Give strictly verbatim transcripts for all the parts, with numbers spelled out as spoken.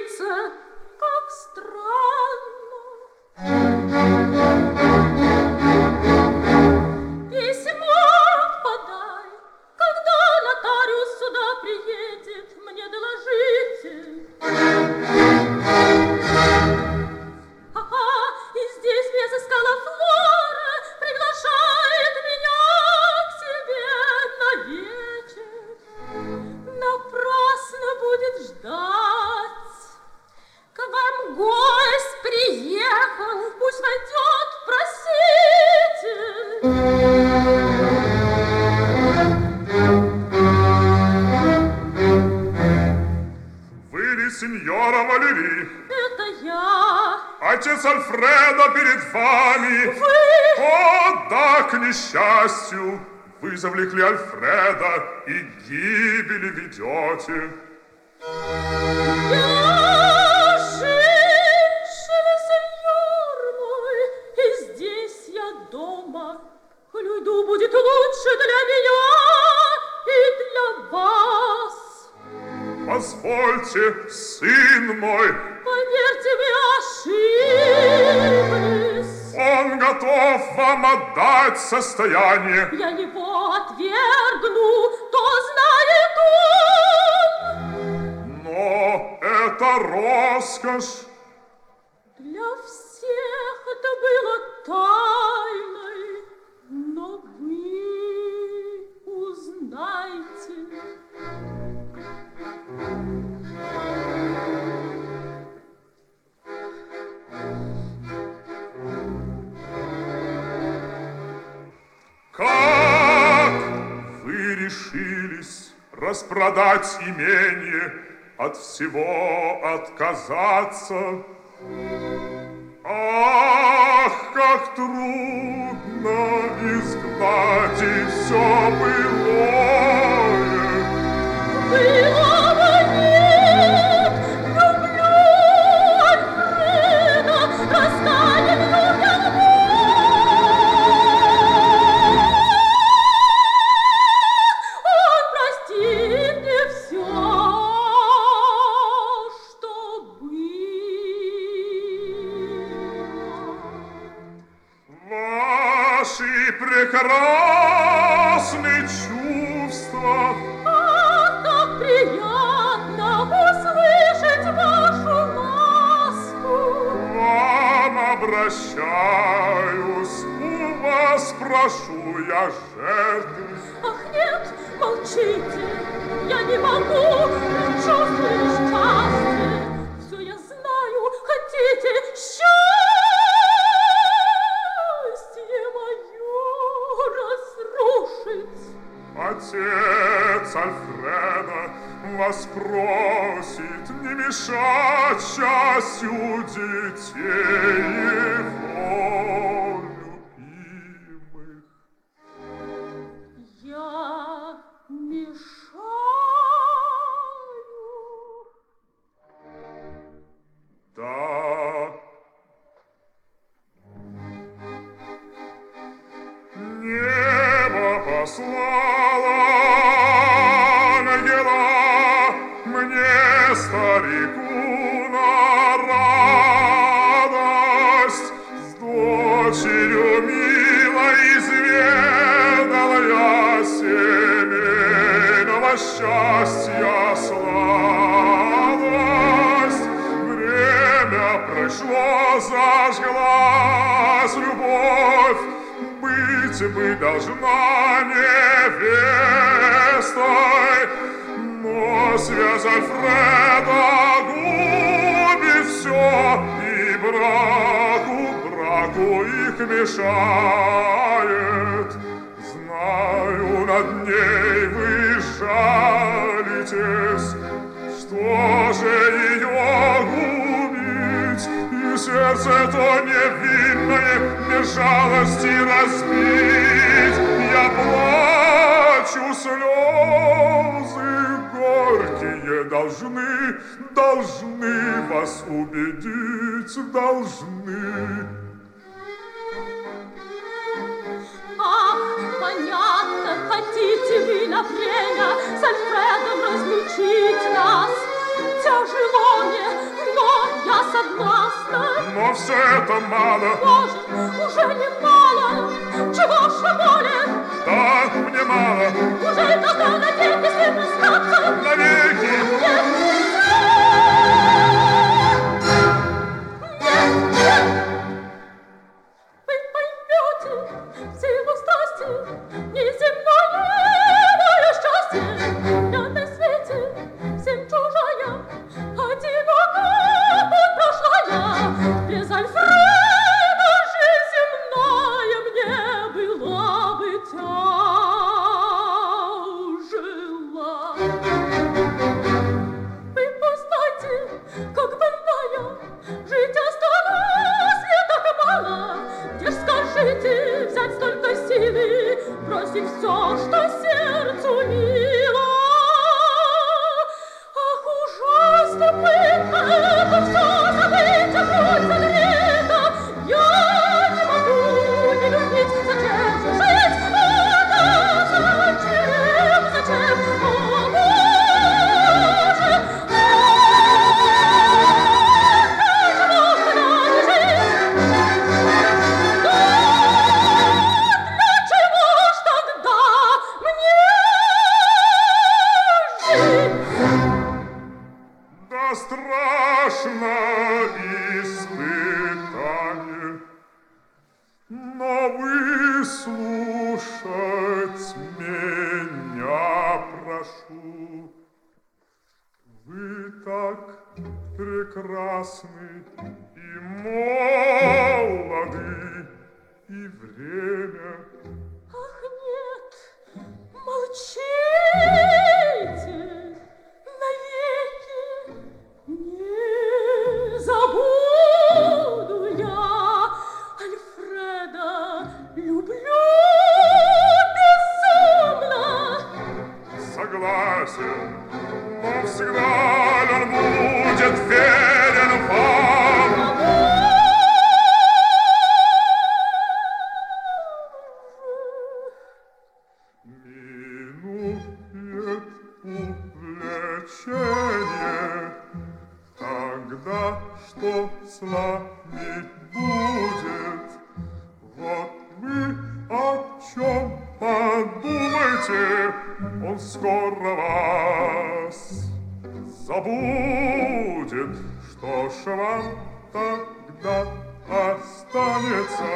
ложится, как странно. Письмо подай, когда нотариус сюда приедет, мне доложите. Ага, и здесь мне сыскала Флора, приглашает меня к себе на вечер. Напрасно будет ждать. К вам гость приехал, пусть войдет, просите. Вы ли сеньора Валери? Это я. Отец Альфредо перед вами. Вы? О, да, к несчастью. Вы завлекли Альфреда и гибели ведете. Я женщина, сеньор мой, и здесь я дома. Коль уйду, будет лучше для меня и для вас. Позвольте, сын мой. Поверьте, вы ошиблись. Он готов вам отдать состояние. Я его отвергну, то знает он. Но это роскошь. Для всех это было тайной, но вы узнайте. Как вы решились распродать имение, от всего отказаться? Ах, как трудно изгладить все былое. Былого нет, люблю Альфреда, растает людям он простит мне все, что было. Ваши прекрасные чувства. Ах, как приятно услышать вашу ласку. Вам обращаюсь, у вас прошу я жертвы. Ах, нет, молчите, я не могу, чувствую счастье. Все я знаю, хотите счастье мое разрушить. Отец Альфредо вас просит не мешать счастью детей его любимых. Я мешаю. Да. Небо послало ангела мне, старику, на радость. С дочерью милой изведал я семейного счастья сладость. Время прошло, зажглась любовь, быть бы должна невестой, но связь Альфреда губит все, и браку, браку их мешает. Знаю, над ней вы жалитесь, что же ее губить, и сердце то невинное без жалости разбить. Я плачу, слезы горькие должны, должны вас убедить, должны. Ах, понятно, хотите вы на время с Альфредом разлучить нас. Тяжело мне, все это мало. Боже, уже не мало. Чего же более? Да, мне мало. Уже тогда навеки с ним остаться? Навеки. Нет, нет, нет. Вы поймете все его страсти, неземное мое счастье. Я на свете всем чужая, одинока путь прошла я. Без Альфреда жизнь земная мне была бы тяжела. Вы познайте, как больная, жить осталось не так мало. Где ж скажите взять столько силы, бросить все, что сердцу мило? Ах, ужасно пытка, это все забыть, а путь согрета. Я не могу не любить, зачем же жить? О, да, зачем, зачем, о, Боже, Да страшно испытание, но выслушать меня прошу. Вы так прекрасны и молоды, и время. ах, нет, молчите навеки, не забуду я Альфреда, люблю безумно. Согласен, но всегда ли он будет верен вам? Минует увлечение, тогда что славить будет? Вот вы о чем подумайте, он скоро вас забудет. Что ж вам тогда останется?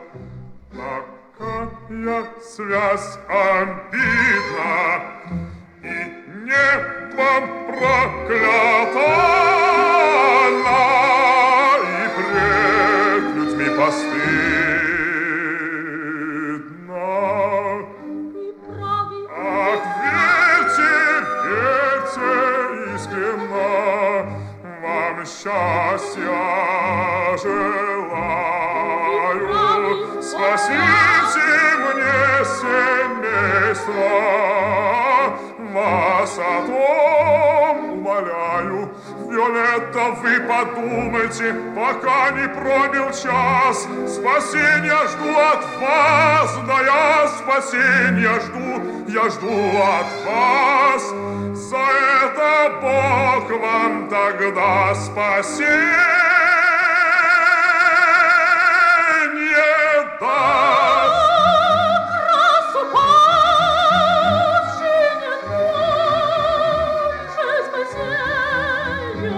Такая связь обидна и небом проклята она, и пред людьми постыдна. Ты правый, Ах, верьте, верьте искренно, вам счастья желаю. Спасите мне семейство, вас о том умоляю. Виолетта, вы подумайте, пока не пробил час. Спасения жду от вас, да я спасения жду, я жду от вас. За это Бог вам тогда спасение даст. красу павший не тоже спасения.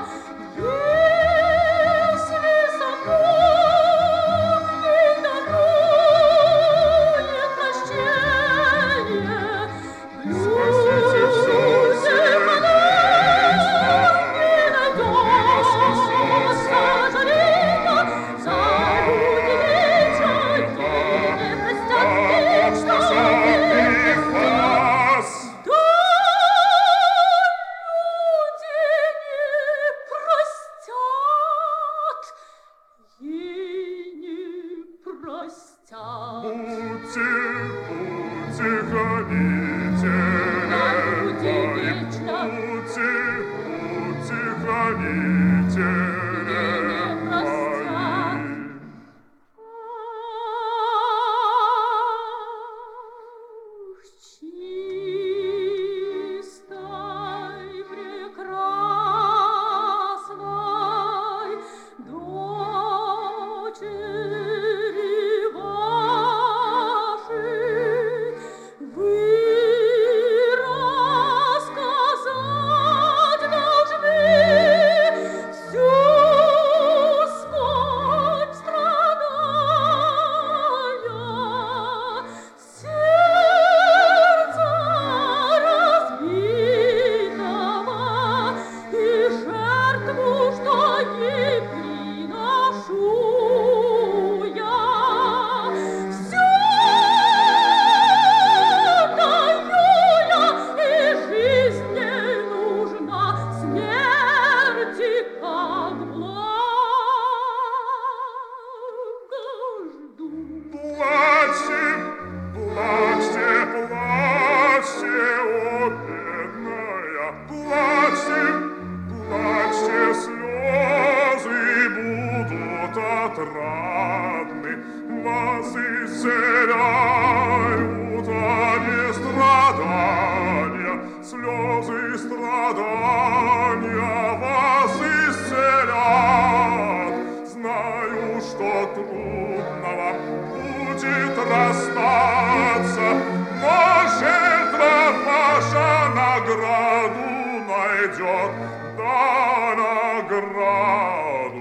Если закон ей дарует прощение, Спасите всё семейство, не найдет сожаления за люди вечные, не простят вечно, не простят. Да, люди не простят, ей не простят. Будьте, будьте хранители, На пути и вечно. будьте, будьте хранители Не простят. мои. Ах, чистой, прекрасной, расстаться, но жертва ваша награду найдет, да награду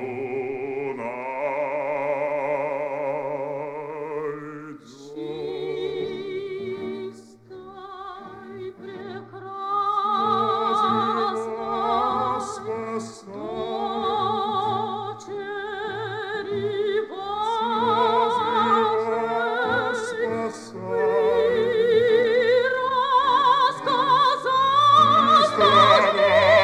найдет. Чистой, прекрасной, дочери вашей, рассказать,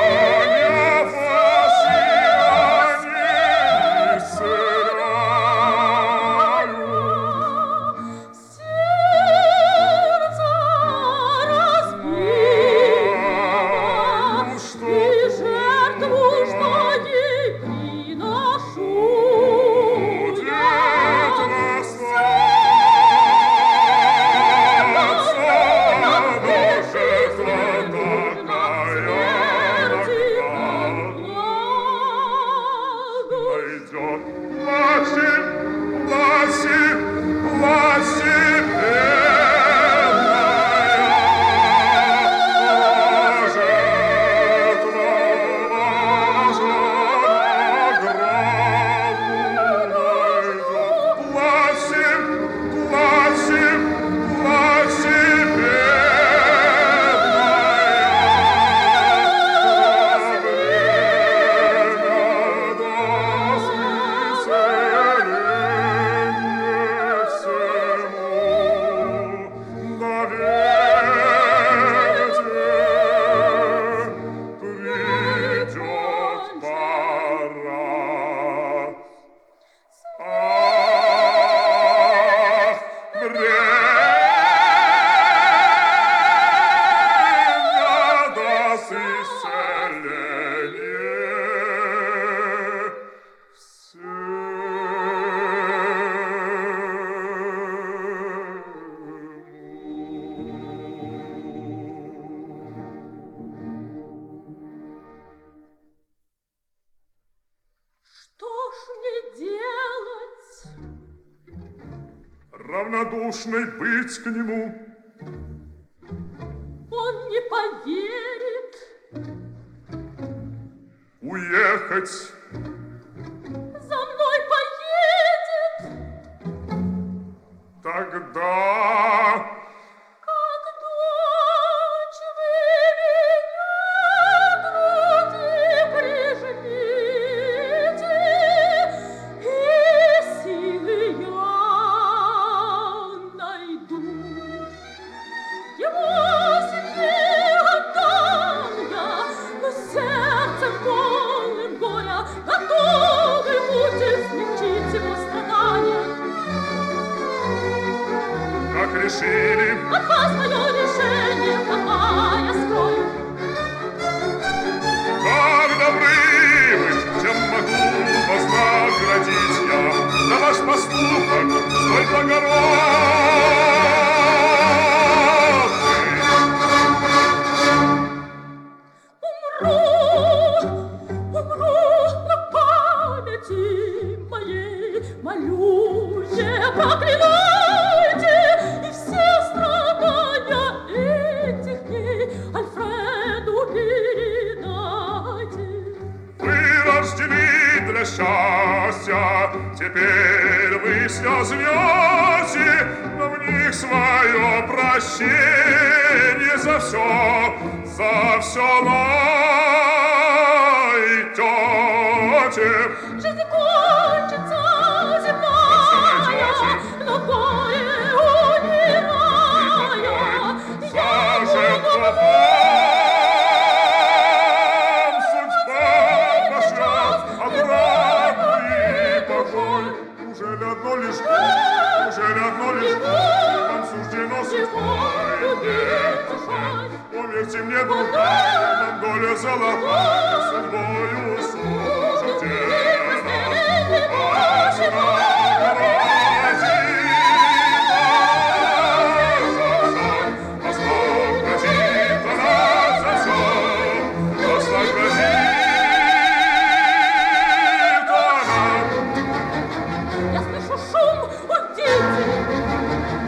равнодушной быть к нему. Он не поверит. Уехать. За мной поедет. Тогда... Как дочь вы меня к груди прижмите, и силы я найду. Его себе отдам я, но сердцем полным горя готовы будьте смягчить его страдания. Как решили? От вас мое решение, какая скрою. Как добры вы, чем могу вознаградить я за ваш поступок столь благородный. Умру, умру на памяти моей, молю, не проклинайте, и все страдания этих дней Альфреду передайте. Вы рождены для счастья, теперь вы слезы, но в них свое прощение за все, за все найдете. Жизнь кончится земная, но горе умирая, я буду Вам судьба пошлет обратный покой. Ужели одно лишь горе, ужели одно лишь горе вам суждено судьбой бежать? Поверьте мне, другая, нам доля золотая, судьбою суждена. Возможно, вознаградит нас за все, вознаградит она. Я слышу шум, уйдите!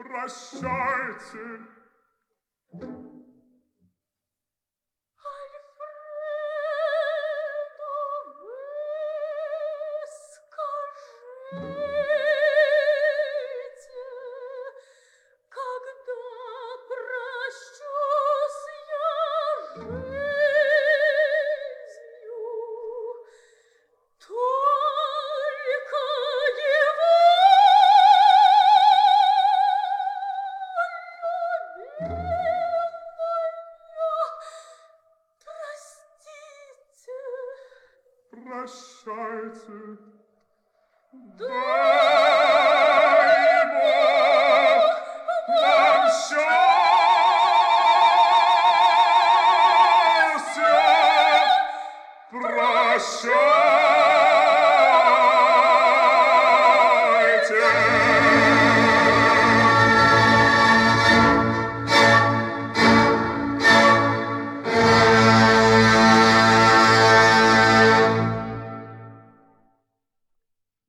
Прощайте. Альфредо, вы скажите, когда прощусь я жизнью, только его простите. Прощайте. Да